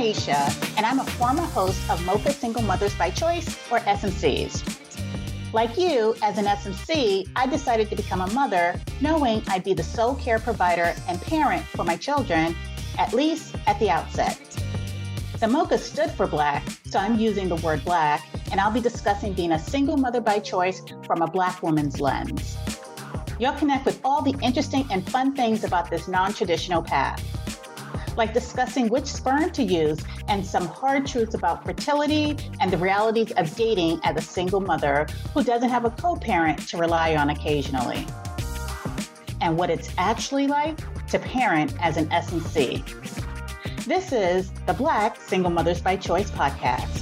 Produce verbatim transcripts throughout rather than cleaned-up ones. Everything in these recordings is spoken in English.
Aisha, and I'm a former host of Mocha Single Mothers by Choice, or S M Cs. Like you, as an S M C, I decided to become a mother, knowing I'd be the sole care provider and parent for my children, at least at the outset. The Mocha stood for Black, so I'm using the word Black, and I'll be discussing being a single mother by choice from a Black woman's lens. You'll connect with all the interesting and fun things about this non-traditional path, like discussing which sperm to use and some hard truths about fertility and the realities of dating as a single mother who doesn't have a co-parent to rely on occasionally, and what it's actually like to parent as an S M C. This is the Black Single Mothers by Choice podcast.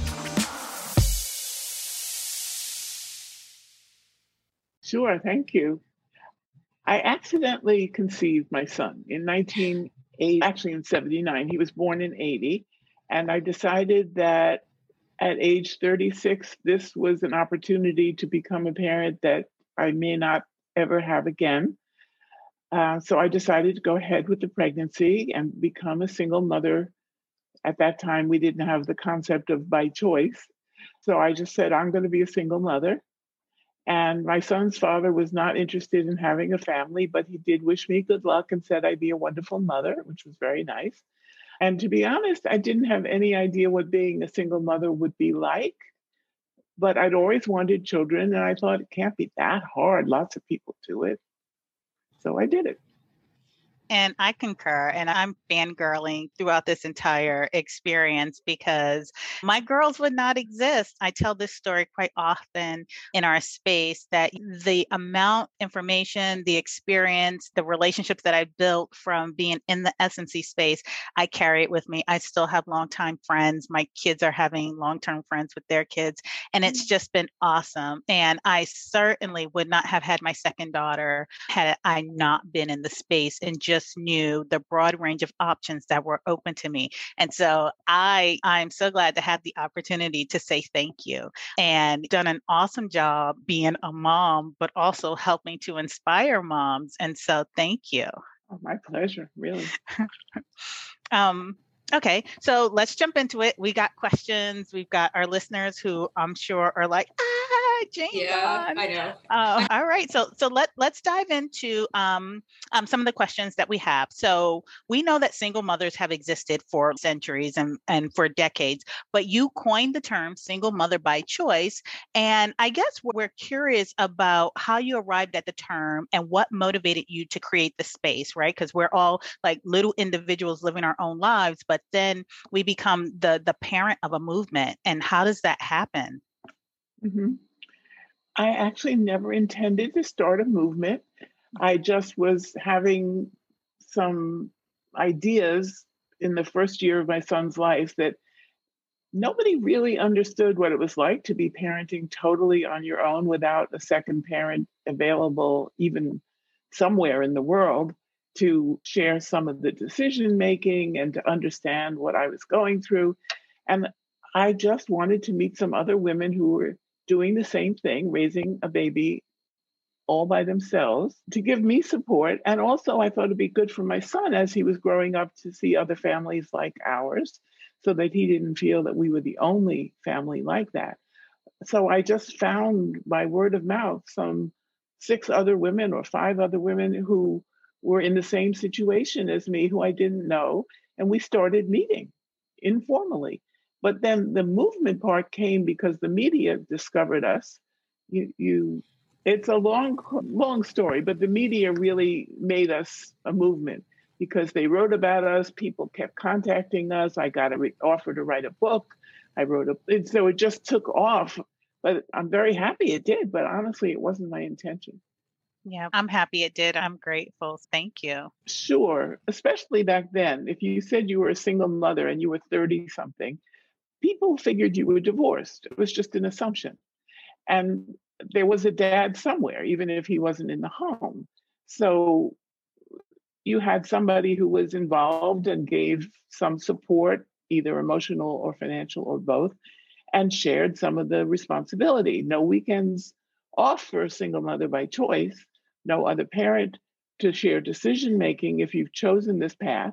Sure, thank you. I accidentally conceived my son in nineteen eighty, actually in seventy-nine. He was born in eighty. And I decided that at age thirty-six, this was an opportunity to become a parent that I may not ever have again. Uh, so I decided to go ahead with the pregnancy and become a single mother. At that time, we didn't have the concept of by choice. So I just said, I'm going to be a single mother. And my son's father was not interested in having a family, but he did wish me good luck and said I'd be a wonderful mother, which was very nice. And to be honest, I didn't have any idea what being a single mother would be like, but I'd always wanted children. And I thought it can't be that hard. Lots of people do it. So I did it. And I concur, and I'm fangirling throughout this entire experience because my girls would not exist. I tell this story quite often in our space that the amount of information, the experience, the relationships that I built from being in the S M C space, I carry it with me. I still have longtime friends. My kids are having long-term friends with their kids, and it's just been awesome. And I certainly would not have had my second daughter had I not been in the space and just just knew the broad range of options that were open to me. And so I, I'm so glad to have the opportunity to say thank you and done an awesome job being a mom, but also helping to inspire moms. And so thank you. Oh, my pleasure, really. um, okay, so let's jump into it. We got questions. We've got our listeners who I'm sure are like, ah, Jane. Yeah, on. I know. Uh, all right. So so let, let's dive into um, um, some of the questions that we have. So we know that single mothers have existed for centuries and, and for decades, but you coined the term single mother by choice. And I guess we're curious about how you arrived at the term and what motivated you to create the space, right? Because we're all like little individuals living our own lives, but then we become the, the parent of a movement. And how does that happen? Mm-hmm. I actually never intended to start a movement. I just was having some ideas in the first year of my son's life that nobody really understood what it was like to be parenting totally on your own without a second parent available, even somewhere in the world, to share some of the decision making and to understand what I was going through. And I just wanted to meet some other women who were doing the same thing, raising a baby all by themselves, to give me support. And also I thought it'd be good for my son as he was growing up to see other families like ours, so that he didn't feel that we were the only family like that. So I just found by word of mouth some six other women or five other women who were in the same situation as me, who I didn't know. And we started meeting informally. But then the movement part came because the media discovered us. You, you, it's a long, long story, but the media really made us a movement because they wrote about us. People kept contacting us. I got an offer to write a book. I wrote a, and so it just took off. But I'm very happy it did. But honestly, it wasn't my intention. Yeah, I'm happy it did. I'm grateful. Thank you. Sure, especially back then. If you said you were a single mother and you were thirty something, people figured you were divorced. It was just an assumption. And there was a dad somewhere, even if he wasn't in the home. So you had somebody who was involved and gave some support, either emotional or financial or both, and shared some of the responsibility. No weekends off for a single mother by choice, no other parent to share decision-making if you've chosen this path.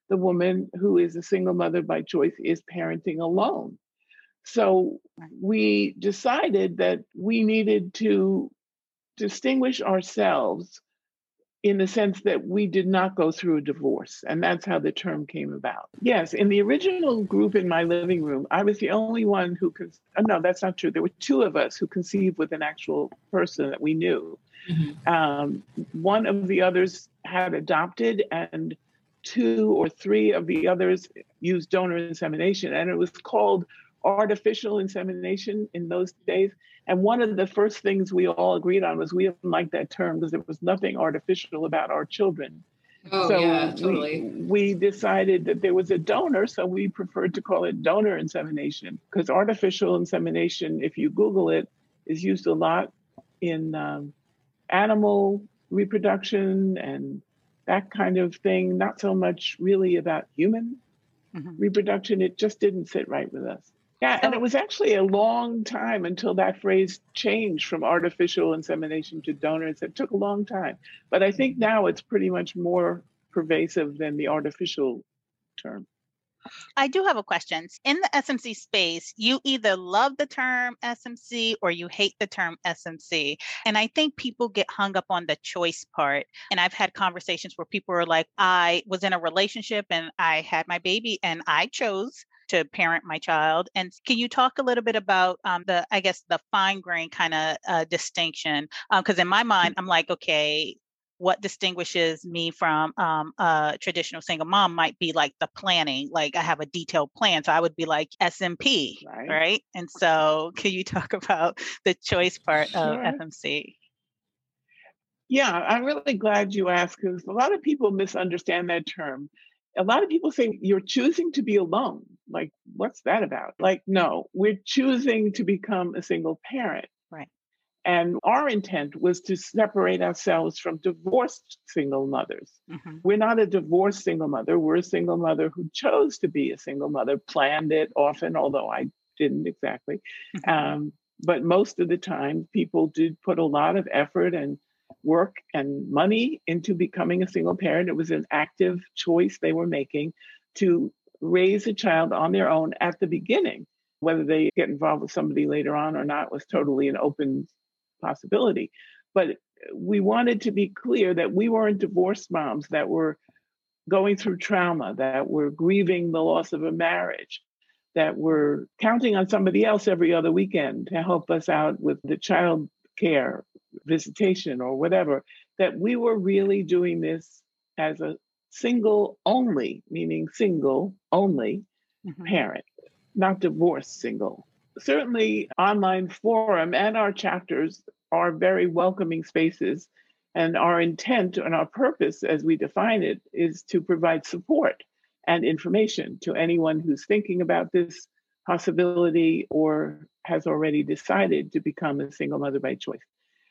the woman who is a single mother by choice is parenting alone. So we decided that we needed to distinguish ourselves in the sense that we did not go through a divorce. And that's how the term came about. Yes, in the original group in my living room, I was the only one who could, oh, no, that's not true. There were two of us who conceived with an actual person that we knew. Mm-hmm. Um, one of the others had adopted, and two or three of the others used donor insemination. And it was called artificial insemination in those days. And one of the first things we all agreed on was we didn't like that term because there was nothing artificial about our children. Oh, so yeah, totally. we, we decided that there was a donor, so we preferred to call it donor insemination, because artificial insemination, if you Google it, is used a lot in um, animal reproduction and that kind of thing, not so much really about human mm-hmm. reproduction. It just didn't sit right with us. Yeah, and it was actually a long time until that phrase changed from artificial insemination to donor. It took a long time. But I think now it's pretty much more pervasive than the artificial term. I do have a question. In the S M C space, you either love the term S M C or you hate the term S M C. And I think people get hung up on the choice part. And I've had conversations where people are like, I was in a relationship and I had my baby and I chose to parent my child. And can you talk a little bit about um, the, I guess, the fine grain kind of uh, distinction? Because um, in my mind, I'm like, okay, what distinguishes me from um, a traditional single mom might be like the planning. Like I have a detailed plan. So I would be like S M P, right? right? And so can you talk about the choice part of sure. F M C? Yeah, I'm really glad you asked, because a lot of people misunderstand that term. A lot of people say you're choosing to be alone. Like, what's that about? Like, no, we're choosing to become a single parent. Right. And our intent was to separate ourselves from divorced single mothers. Mm-hmm. We're not a divorced single mother. We're a single mother who chose to be a single mother, planned it often, although I didn't exactly. Mm-hmm. Um, but most of the time, people did put a lot of effort and work and money into becoming a single parent. It was an active choice they were making to raise a child on their own at the beginning. Whether they get involved with somebody later on or not was totally an open possibility. But we wanted to be clear that we weren't divorced moms that were going through trauma, that were grieving the loss of a marriage, that were counting on somebody else every other weekend to help us out with the child care, visitation, or whatever, that we were really doing this as a single only, meaning single only mm-hmm. parent, not divorced single. Certainly, online forum and our chapters are very welcoming spaces. And our intent and our purpose, as we define it, is to provide support and information to anyone who's thinking about this possibility or has already decided to become a single mother by choice.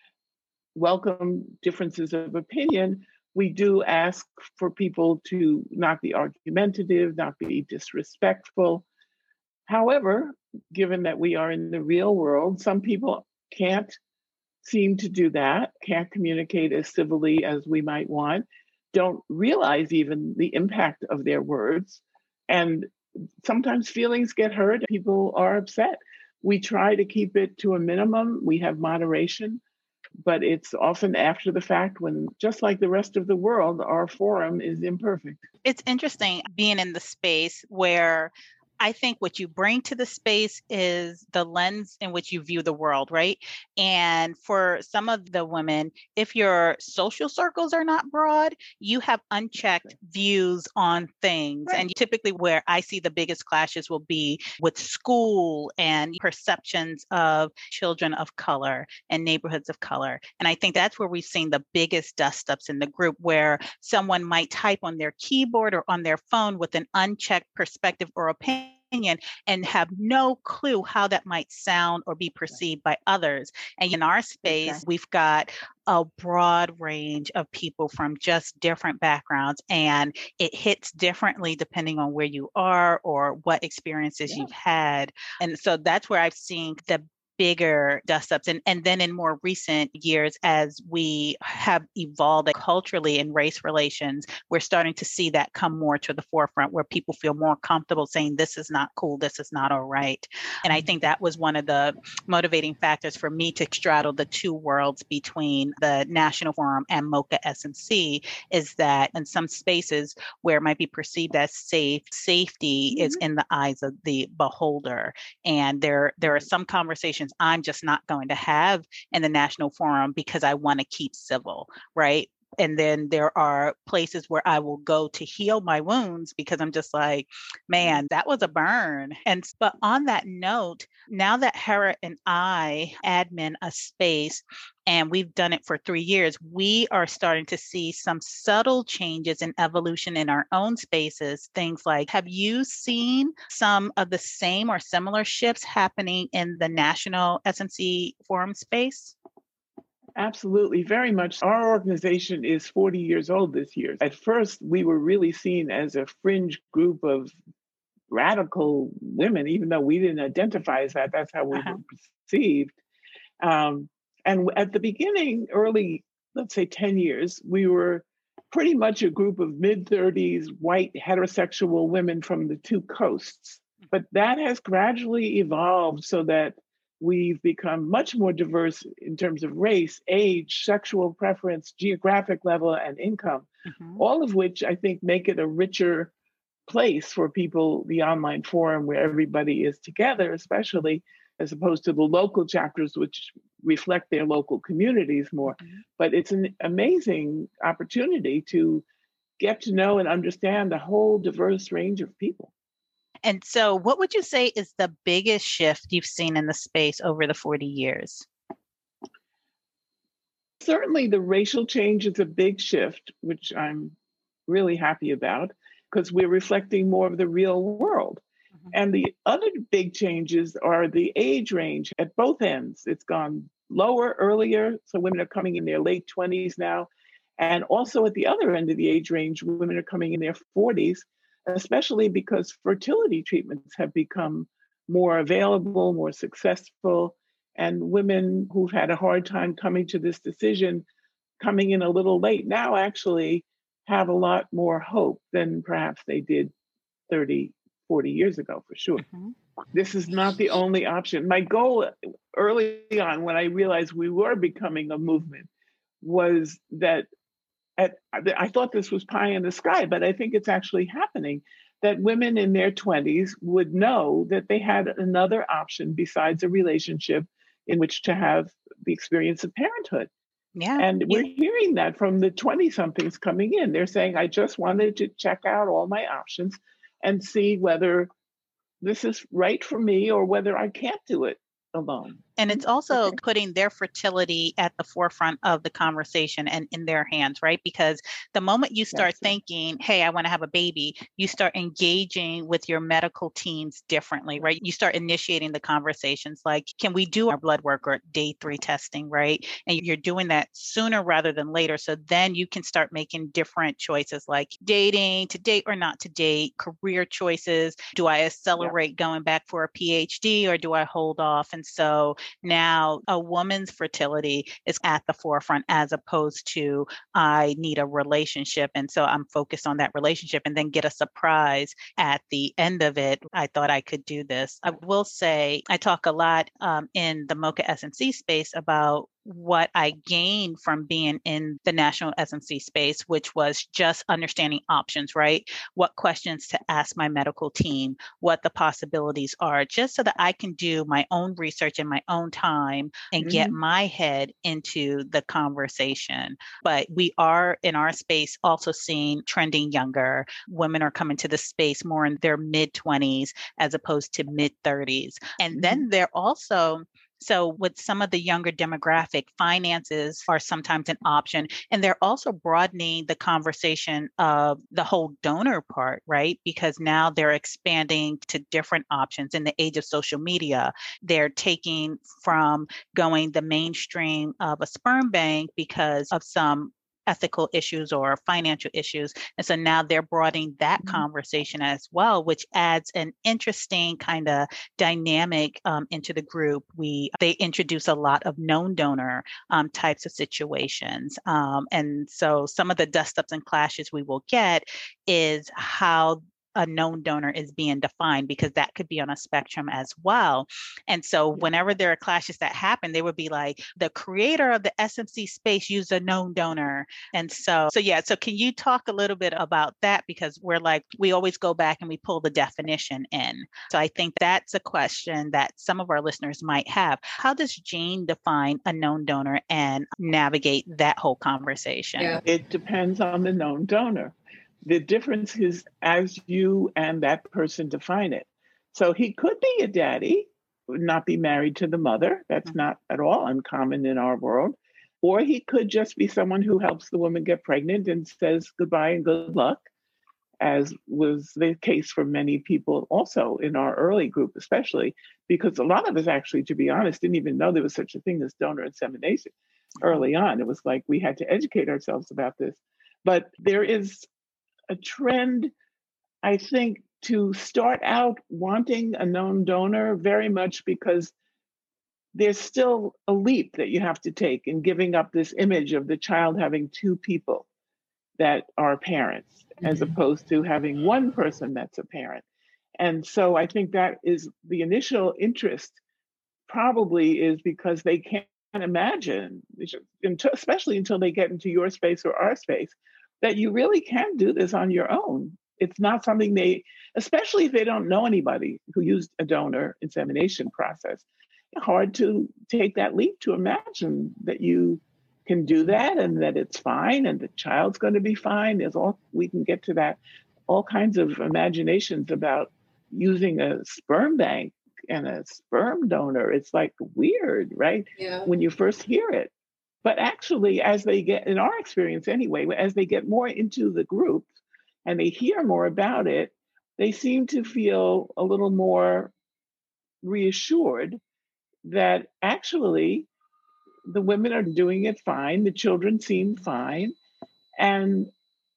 Welcome differences of opinion. We do ask for people to not be argumentative, not be disrespectful. However, given that we are in the real world, some people can't seem to do that, can't communicate as civilly as we might want, don't realize even the impact of their words. And sometimes feelings get hurt, people are upset. We try to keep it to a minimum. We have moderation, but it's often after the fact when, just like the rest of the world, our forum is imperfect. It's interesting being in the space where I think what you bring to the space is the lens in which you view the world, right? And for some of the women, if your social circles are not broad, you have unchecked views on things. Right. And typically where I see the biggest clashes will be with school and perceptions of children of color and neighborhoods of color. And I think that's where we've seen the biggest dust ups in the group, where someone might type on their keyboard or on their phone with an unchecked perspective or opinion and have no clue how that might sound or be perceived by others. And in our space, okay. we've got a broad range of people from just different backgrounds, and it hits differently depending on where you are or what experiences yeah. you've had. And so that's where I've seen the bigger dust-ups. And, and then in more recent years, as we have evolved culturally in race relations, we're starting to see that come more to the forefront where people feel more comfortable saying, this is not cool, this is not all right. And I think that was one of the motivating factors for me to straddle the two worlds between the National Forum and MoCA S M C, is that in some spaces where it might be perceived as safe, safety mm-hmm. is in the eyes of the beholder. And there, there are some conversations I'm just not going to have in the National Forum because I want to keep civil, right? And then there are places where I will go to heal my wounds because I'm just like, man, that was a burn. And but on that note, now that Hera and I admin a space, and we've done it for three years, we are starting to see some subtle changes in evolution in our own spaces. Things like, have you seen some of the same or similar shifts happening in the National S M C Forum space? Absolutely, very much. Our organization is forty years old this year. At first, we were really seen as a fringe group of radical women, even though we didn't identify as that. That's how we uh-huh. were perceived. Um, and at the beginning, early, let's say ten years, we were pretty much a group of mid-thirties, white, heterosexual women from the two coasts. But that has gradually evolved so that we've become much more diverse in terms of race, age, sexual preference, geographic level, and income, mm-hmm. all of which I think make it a richer place for people, the online forum where everybody is together, especially as opposed to the local chapters, which reflect their local communities more. Mm-hmm. But it's an amazing opportunity to get to know and understand a whole diverse range of people. And so what would you say is the biggest shift you've seen in the space over the forty years? Certainly the racial change is a big shift, which I'm really happy about because we're reflecting more of the real world. Mm-hmm. And the other big changes are the age range at both ends. It's gone lower earlier, so women are coming in their late twenties now. And also at the other end of the age range, women are coming in their forties. Especially because fertility treatments have become more available, more successful, and women who've had a hard time coming to this decision, coming in a little late now actually have a lot more hope than perhaps they did thirty, forty years ago, for sure. Mm-hmm. This is not the only option. My goal early on, when I realized we were becoming a movement, was that At, I thought this was pie in the sky, but I think it's actually happening, that women in their twenties would know that they had another option besides a relationship in which to have the experience of parenthood. Yeah. And we're yeah. hearing that from the twenty-somethings coming in. They're saying, I just wanted to check out all my options and see whether this is right for me or whether I can't do it alone. And it's also okay. putting their fertility at the forefront of the conversation and in their hands, right? Because the moment you start That's thinking, right. hey, I want to have a baby, you start engaging with your medical teams differently, right? You start initiating the conversations like, can we do our blood work or day three testing, right? And you're doing that sooner rather than later. So then you can start making different choices like dating, to date or not to date, career choices. Do I accelerate yeah. going back for a P H D or do I hold off? And so now a woman's fertility is at the forefront as opposed to I need a relationship. And so I'm focused on that relationship and then get a surprise at the end of it. I thought I could do this. I will say I talk a lot um, in the MoCA S M C space about what I gained from being in the national S M C space, which was just understanding options, right? What questions to ask my medical team, what the possibilities are, just so that I can do my own research in my own time and mm-hmm. get my head into the conversation. But we are in our space also seeing trending younger. Women are coming to the space more in their mid twenties as opposed to mid thirties. And mm-hmm. then they're also So with some of the younger demographic, finances are sometimes an option. And they're also broadening the conversation of the whole donor part, right? Because now they're expanding to different options in the age of social media. They're taking from going the mainstream of a sperm bank because of some ethical issues or financial issues. And so now they're broadening that mm-hmm. conversation as well, which adds an interesting kind of dynamic um, into the group. We they introduce a lot of known donor um, types of situations. Um, and so some of the dust-ups and clashes we will get is how a known donor is being defined, because that could be on a spectrum as well. And so whenever there are clashes that happen, they would be like, the creator of the S M C space used a known donor. And so, so yeah, so can you talk a little bit about that? Because we're like, we always go back and we pull the definition in. So I think that's a question that some of our listeners might have. How does Jane define a known donor and navigate that whole conversation? Yeah. It depends on the known donor. The difference is as you and that person define it. So he could be a daddy, not be married to the mother. That's mm-hmm. not at all uncommon in our world. Or he could just be someone who helps the woman get pregnant and says goodbye and good luck, as was the case for many people also in our early group, especially because a lot of us actually, to be honest, didn't even know there was such a thing as donor insemination mm-hmm. early on. It was like we had to educate ourselves about this. But there is a trend, I think, to start out wanting a known donor very much because there's still a leap that you have to take in giving up this image of the child having two people that are parents, mm-hmm. as opposed to having one person that's a parent. And so I think that is the initial interest probably is because they can't imagine, especially until they get into your space or our space, that you really can do this on your own. It's not something they, especially if they don't know anybody who used a donor insemination process, hard to take that leap to imagine that you can do that and that it's fine and the child's going to be fine. There's all, we can get to that, all kinds of imaginations about using a sperm bank and a sperm donor. It's like weird, right? Yeah. When you first hear it. But actually, as they get, in our experience anyway, as they get more into the group and they hear more about it, they seem to feel a little more reassured that actually the women are doing it fine, the children seem fine, and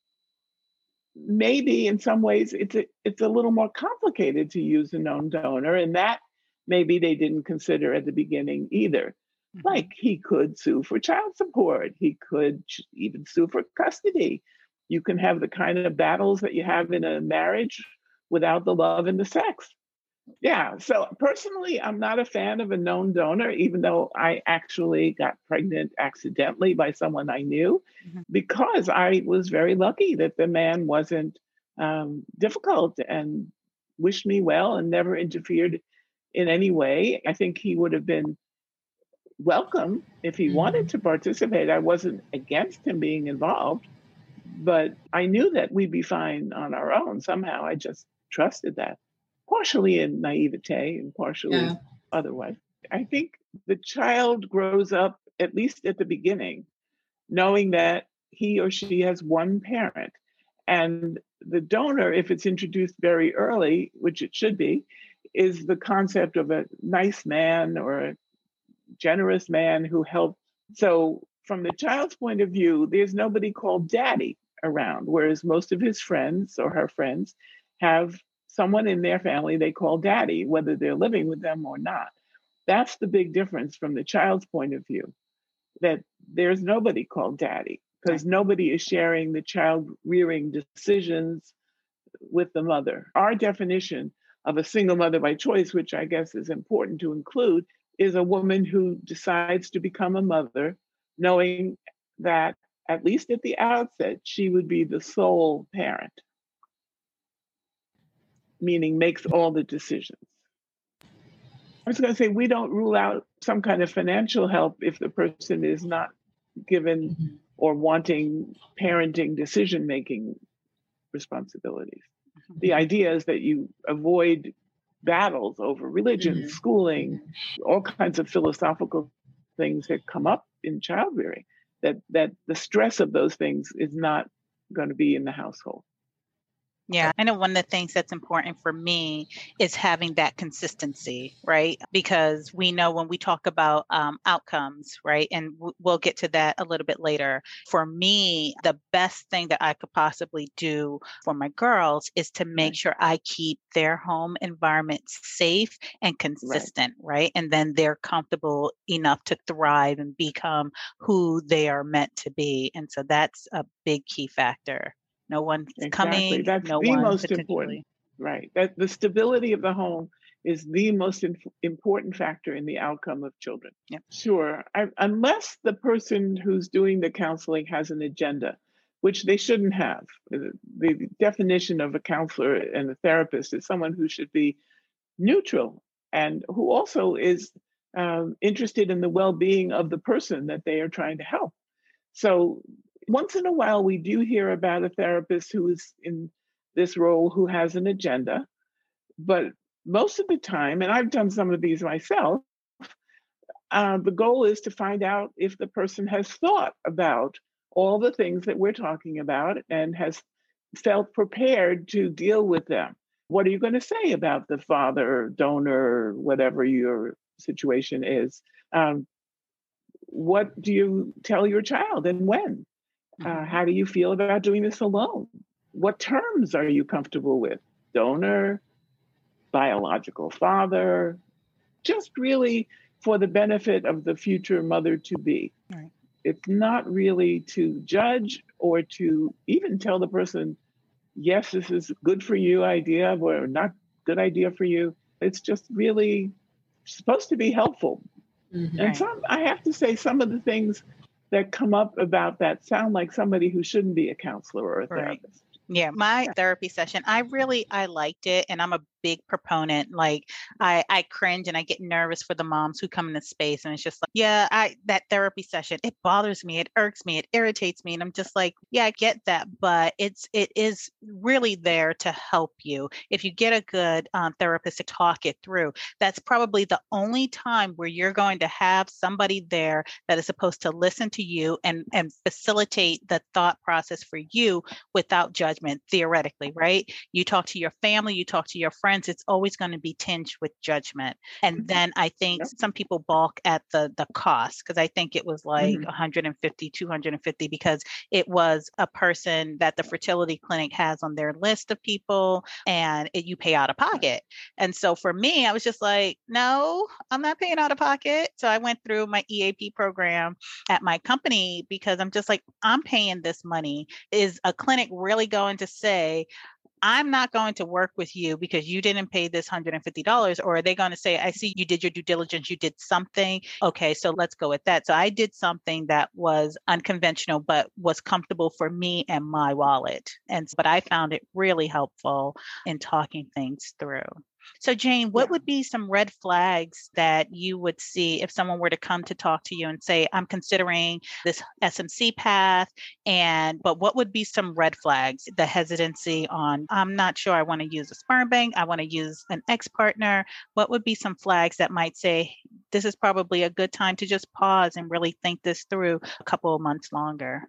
maybe in some ways it's a, it's a little more complicated to use a known donor, and that maybe they didn't consider at the beginning either. Mm-hmm. Like he could sue for child support. He could even sue for custody. You can have the kind of battles that you have in a marriage without the love and the sex. Yeah. So personally, I'm not a fan of a known donor, even though I actually got pregnant accidentally by someone I knew, mm-hmm. because I was very lucky that the man wasn't um, difficult and wished me well and never interfered in any way. I think he would have been welcome if he wanted to participate. I wasn't against him being involved, but I knew that we'd be fine on our own. Somehow I just trusted that, partially in naivete and partially yeah. otherwise. I think the child grows up, at least at the beginning, knowing that he or she has one parent. And the donor, if it's introduced very early, which it should be, is the concept of a nice man or a generous man who helped. So from the child's point of view, there's nobody called daddy around, whereas most of his friends or her friends have someone in their family they call daddy, whether they're living with them or not. That's the big difference from the child's point of view, that there's nobody called daddy because nobody is sharing the child rearing decisions with the mother. Our definition of a single mother by choice, which I guess is important to include, is a woman who decides to become a mother, knowing that at least at the outset, she would be the sole parent, meaning makes all the decisions. I was going to say, we don't rule out some kind of financial help if the person is not given mm-hmm. or wanting parenting decision-making responsibilities. Mm-hmm. The idea is that you avoid battles over religion, mm-hmm. schooling, all kinds of philosophical things that come up in child rearing, that, that the stress of those things is not going to be in the household. Yeah, I know one of the things that's important for me is having that consistency, right? Because we know when we talk about um, outcomes, right? And w- we'll get to that a little bit later. For me, the best thing that I could possibly do for my girls is to make Right. sure I keep their home environment safe and Right. consistent, right? And then they're comfortable enough to thrive and become who they are meant to be. And so that's a big key factor. No one's Exactly. coming, That's no the one most important. potentially. Right. That the stability of the home is the most in, important factor in the outcome of children. Yep. Sure. I, unless the person who's doing the counseling has an agenda, which they shouldn't have. The, the definition of a counselor and a therapist is someone who should be neutral and who also is um, interested in the well-being of the person that they are trying to help. So once in a while, we do hear about a therapist who is in this role who has an agenda. But most of the time, and I've done some of these myself, uh, the goal is to find out if the person has thought about all the things that we're talking about and has felt prepared to deal with them. What are you going to say about the father, donor, whatever your situation is? Um, what do you tell your child and when? Uh, Mhm. how do you feel about doing this alone? What terms are you comfortable with? Donor, biological father, just really for the benefit of the future mother to be. Right. It's not really to judge or to even tell the person, yes, this is good for you idea or not good idea for you. It's just really supposed to be helpful. Mhm. And Right. some, I have to say, some of the things that come up about that sound like somebody who shouldn't be a counselor or a Right. therapist. Yeah, my therapy session, I really I liked it, and I'm a big proponent. Like I I cringe and I get nervous for the moms who come into space, and it's just like, yeah, I that therapy session, it bothers me, it irks me, it irritates me, and I'm just like, yeah, I get that, but it's it is really there to help you. If you get a good um, therapist to talk it through, that's probably the only time where you're going to have somebody there that is supposed to listen to you and and facilitate the thought process for you without judgment, theoretically, right? You talk to your family, you talk to your friends, it's always going to be tinged with judgment. And then I think Yep. some people balk at the the cost, because I think it was like Mhm. one hundred fifty, two hundred fifty, because it was a person that the fertility clinic has on their list of people, and it, you pay out of pocket. And so for me, I was just like, no, I'm not paying out of pocket. So I went through my E A P program at my company because I'm just like, I'm paying this money. Is a clinic really going to say, I'm not going to work with you because you didn't pay this one hundred fifty dollars? Or are they going to say, I see you did your due diligence, you did something. Okay, so let's go with that. So I did something that was unconventional, but was comfortable for me and my wallet. And but I found it really helpful in talking things through. So Jane, what Yeah. would be some red flags that you would see if someone were to come to talk to you and say, I'm considering this S M C path, and but what would be some red flags? The hesitancy on, I'm not sure I want to use a sperm bank, I want to use an ex partner. What would be some flags that might say this is probably a good time to just pause and really think this through a couple of months longer?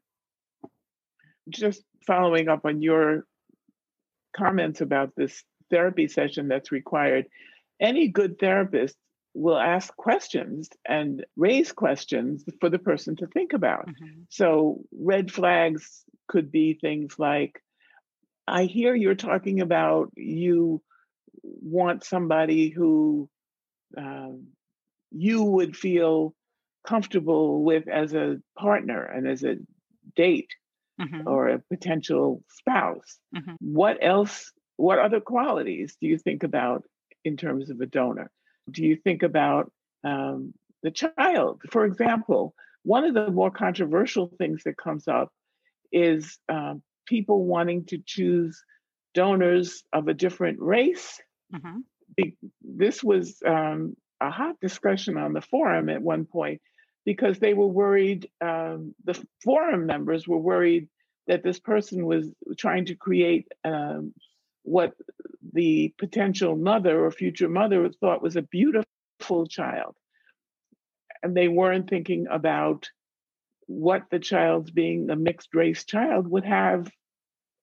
Just following up on your comments about this therapy session that's required, any good therapist will ask questions and raise questions for the person to think about. Mm-hmm. So, red flags could be things like, I hear you're talking about you want somebody who um, you would feel comfortable with as a partner and as a date Mm-hmm. or a potential spouse. Mm-hmm. What else, what other qualities do you think about in terms of a donor? Do you think about um, the child? For example, one of the more controversial things that comes up is um, people wanting to choose donors of a different race. Mm-hmm. Be- This was um, a hot discussion on the forum at one point because they were worried, um, the forum members were worried that this person was trying to create um, what the potential mother or future mother thought was a beautiful child. And they weren't thinking about what the child's being a mixed race child would have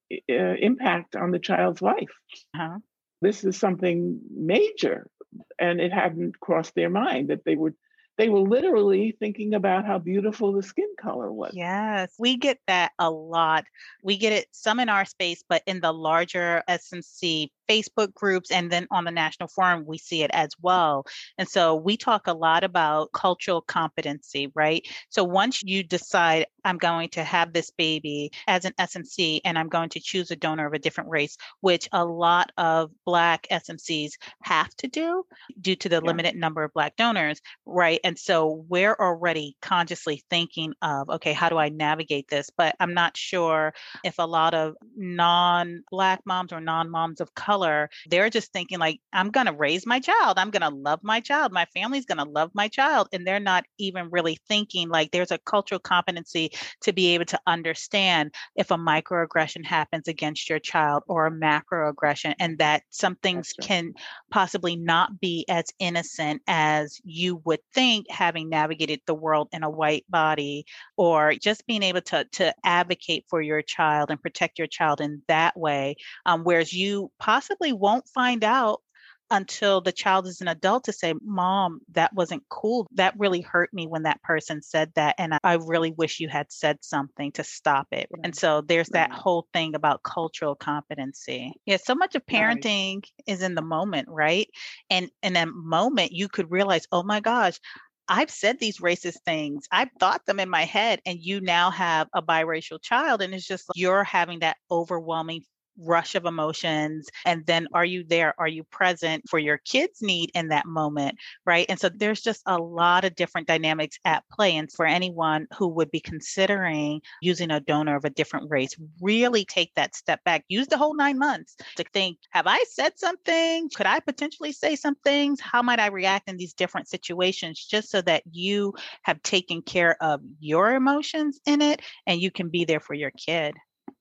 uh, impact on the child's life. Uh-huh. This is something major, and it hadn't crossed their mind that they were they were literally thinking about how beautiful the skin color was. Yes, we get that a lot. We get it some in our space, but in the larger S and C Facebook groups and then on the National Forum, we see it as well. And so we talk a lot about cultural competency, right? So once you decide, I'm going to have this baby as an S and C and I'm going to choose a donor of a different race, which a lot of Black S and Cs have to do due to the Yeah. limited number of Black donors, right? And so we're already consciously thinking of, okay, how do I navigate this? But I'm not sure if a lot of non-Black moms or non-moms of color, they're just thinking like, I'm going to raise my child. I'm going to love my child. My family's going to love my child. And they're not even really thinking like there's a cultural competency to be able to understand if a microaggression happens against your child or a macroaggression, and that some things That's right. can possibly not be as innocent as you would think, having navigated the world in a white body, or just being able to, to advocate for your child and protect your child in that way. Um, whereas you possibly won't find out until the child is an adult to say, Mom, that wasn't cool. That really hurt me when that person said that. And I, I really wish you had said something to stop it. Right. And so there's that Right. whole thing about cultural competency. Yeah, so much of Right. parenting is in the moment, right? And in that moment, you could realize, oh my gosh, I've said these racist things. I've thought them in my head, and you now have a biracial child. And it's just like you're having that overwhelming rush of emotions. And then are you there? Are you present for your kid's need in that moment? Right. And so there's just a lot of different dynamics at play. And for anyone who would be considering using a donor of a different race, really take that step back, use the whole nine months to think, have I said something? Could I potentially say some things? How might I react in these different situations? Just so that you have taken care of your emotions in it and you can be there for your kid.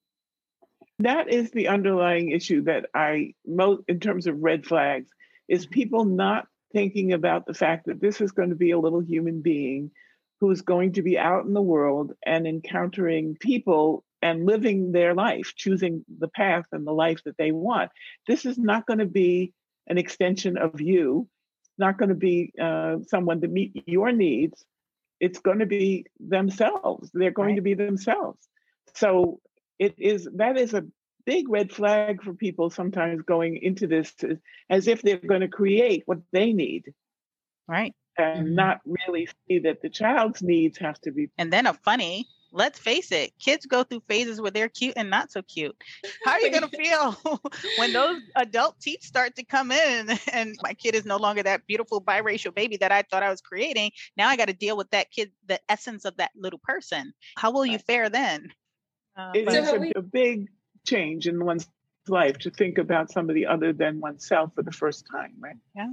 That is the underlying issue that I, most in terms of red flags, is people not thinking about the fact that this is going to be a little human being who is going to be out in the world and encountering people and living their life, choosing the path and the life that they want. This is not going to be an extension of you, not going to be uh, someone to meet your needs. It's going to be themselves. They're going Right. to be themselves. So it is that is a big red flag for people sometimes going into this to, as if they're going to create what they need, Right. and Mhm. not really see that the child's needs have to be. And then a funny, let's face it, kids go through phases where they're cute and not so cute. How are you going to feel when those adult teeth start to come in and my kid is no longer that beautiful biracial baby that I thought I was creating? Now I got to deal with that kid, the essence of that little person. How will you fare then? Uh, It but- is So a, we- a big change in one's life to think about somebody other than oneself for the first time, right?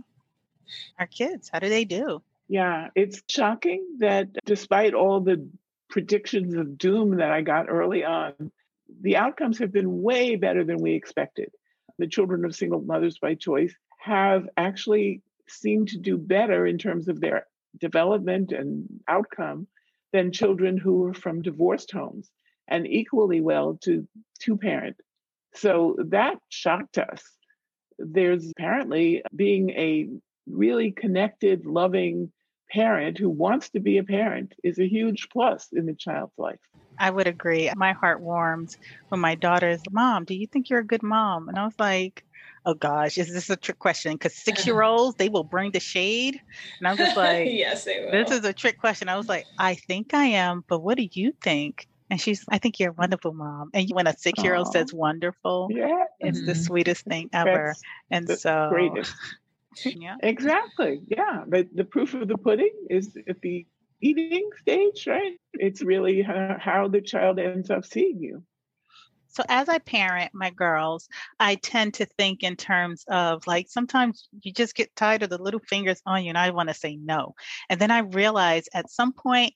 our kids, how do they do? Yeah, it's shocking that despite all the predictions of doom that I got early on, the outcomes have been way better than we expected. The children of single mothers by choice have actually seemed to do better in terms of their development and outcome than children who were from divorced homes, and equally well to two parent. So that shocked us. There's apparently being a really connected, loving parent who wants to be a parent is a huge plus in the child's life. I would agree. My heart warms when my daughter is, Mom, do you think you're a good mom? And I was like, oh gosh, is this a trick question? Because six-year-olds, they will bring the shade. And I'm just like, yes, they will. this is a trick question. I was like, I think I am, but what do you think? And she's, I think you're a wonderful mom. And when a six-year-old Aw. says wonderful, Yeah, it's the Mhm. sweetest thing ever. that's And the so, greatest. yeah. Exactly. Yeah. But the proof of the pudding is at the eating stage, right? It's really how, how the child ends up seeing you. So as I parent my girls, I tend to think in terms of like, sometimes you just get tired of the little fingers on you and I want to say no. And then I realize at some point,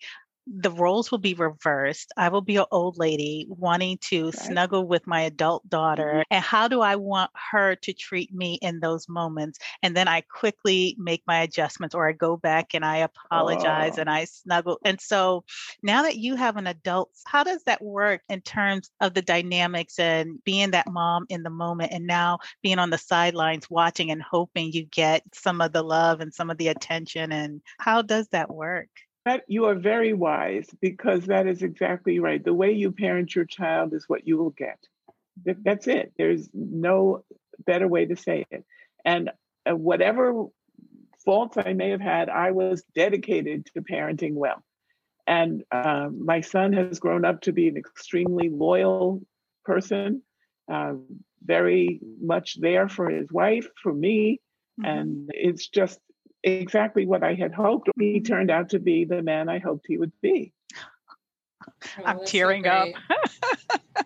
the roles will be reversed. I will be an old lady wanting to Right. snuggle with my adult daughter. And how do I want her to treat me in those moments? And then I quickly make my adjustments, or I go back and I apologize Oh. and I snuggle. And so now that you have an adult, how does that work in terms of the dynamics and being that mom in the moment, and now being on the sidelines watching and hoping you get some of the love and some of the attention? And how does that work? That you are very wise, because that is exactly right. The way you parent your child is what you will get. That- That's it. There's no better way to say it. And uh, whatever faults I may have had, I was dedicated to parenting well. And uh, my son has grown up to be an extremely loyal person, uh, very much there for his wife, for me. Mhm. And it's just exactly what I had hoped. He turned out to be the man I hoped he would be. Oh, I'm that's so tearing up. great.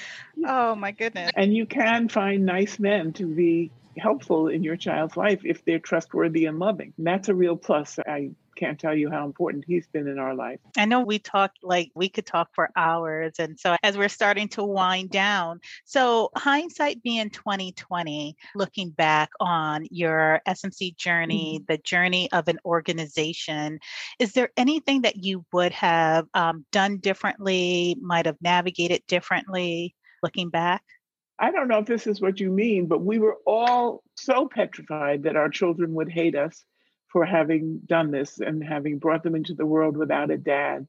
Oh my goodness. And you can find nice men to be helpful in your child's life if they're trustworthy and loving. And that's a real plus. I can't tell you how important he's been in our life. I know we talked like we could talk for hours. And so as we're starting to wind down, so hindsight being twenty twenty, looking back on your S M C journey, the journey of an organization, is there anything that you would have um, done differently, might have navigated differently looking back? I don't know if this is what you mean, but we were all so petrified that our children would hate us for having done this and having brought them into the world without a dad.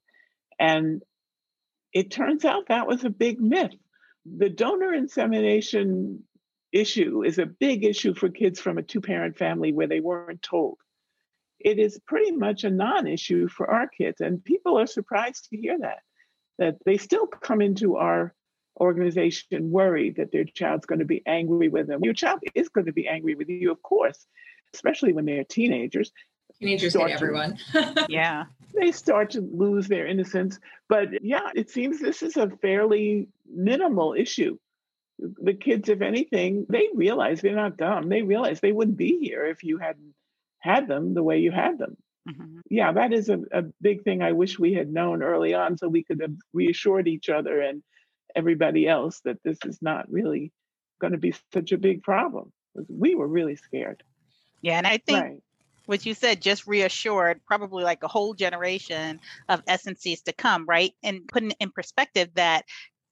And it turns out that was a big myth. The donor insemination issue is a big issue for kids from a two-parent family where they weren't told. It is pretty much a non-issue for our kids, and people are surprised to hear that, that they still come into our organization worried that their child's going to be angry with them. Your child is going to be angry with you, of course, especially when they're teenagers. Teenagers Start hate to- everyone. Yeah. They start to lose their innocence. But yeah, it seems this is a fairly minimal issue. The kids, if anything, they realize they're not dumb. They realize they wouldn't be here if you hadn't had them the way you had them. Mhm. Yeah, that is a, a big thing I wish we had known early on, so we could have reassured each other and everybody else that this is not really going to be such a big problem. We were really scared. Yeah. And I think Right. what you said just reassured probably like a whole generation of S M Cs to come, right? And putting it in perspective that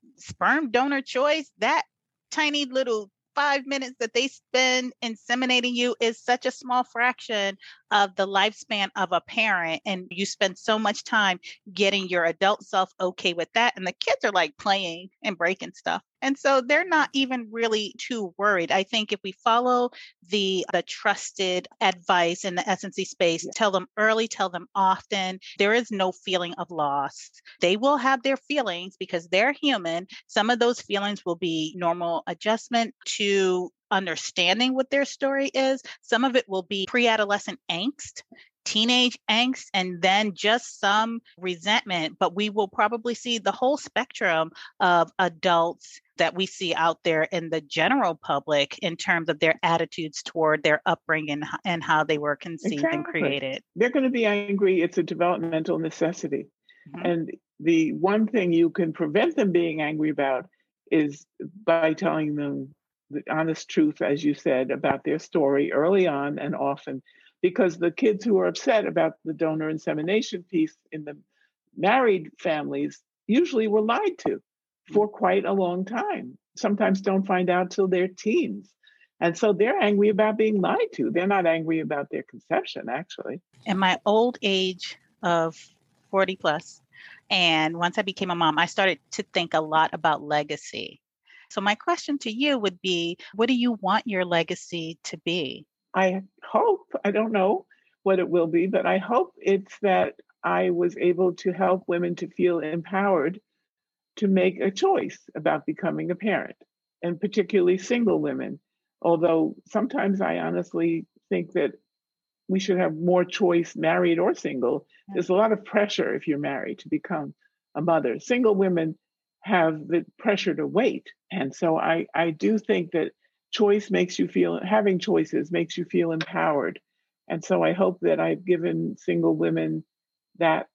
sperm donor choice, that tiny little five minutes that they spend inseminating you is such a small fraction of the lifespan of a parent. And you spend so much time getting your adult self okay with that. And the kids are like playing and breaking stuff. And so they're not even really too worried. I think if we follow the the trusted advice in the S M C space, Yeah. tell them early, tell them often, there is no feeling of loss. They will have their feelings because they're human. Some of those feelings will be normal adjustment to understanding what their story is. Some of it will be pre-adolescent angst, teenage angst, and then just some resentment. But we will probably see the whole spectrum of adults that we see out there in the general public in terms of their attitudes toward their upbringing and how they were conceived and Exactly. created. They're going to be angry. It's a developmental necessity. Mhm. And the one thing you can prevent them being angry about is by telling them the honest truth, as you said, about their story early on and often. Because the kids who are upset about the donor insemination piece in the married families usually were lied to for quite a long time. Sometimes don't find out till they're teens. And so they're angry about being lied to. They're not angry about their conception, actually. In my old age of forty plus, and once I became a mom, I started to think a lot about legacy. So my question to you would be, what do you want your legacy to be? I hope, I don't know what it will be, but I hope it's that I was able to help women to feel empowered to make a choice about becoming a parent, and particularly single women. Although sometimes I honestly think that we should have more choice, married or single. There's a lot of pressure if you're married to become a mother. Single women have the pressure to wait. And so I, I do think that choice makes you feel, having choices makes you feel empowered. And so I hope that I've given single women that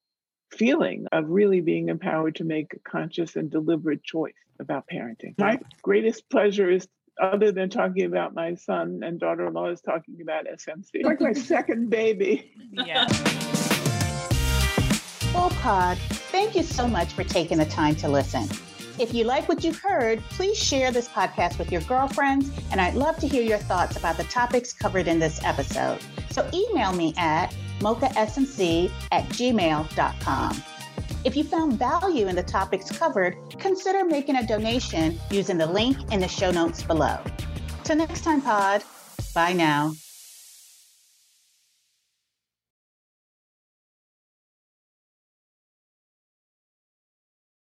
feeling of really being empowered to make a conscious and deliberate choice about parenting. My greatest pleasure is, other than talking about my son and daughter-in-law, is talking about S M C. It's like my second baby. Yeah. Well, Pod, thank you so much for taking the time to listen. If you like what you've heard, please share this podcast with your girlfriends, and I'd love to hear your thoughts about the topics covered in this episode. So email me at mochasmc at gmail dot com. If you found value in the topics covered, consider making a donation using the link in the show notes below. Till next time, Pod. Bye now.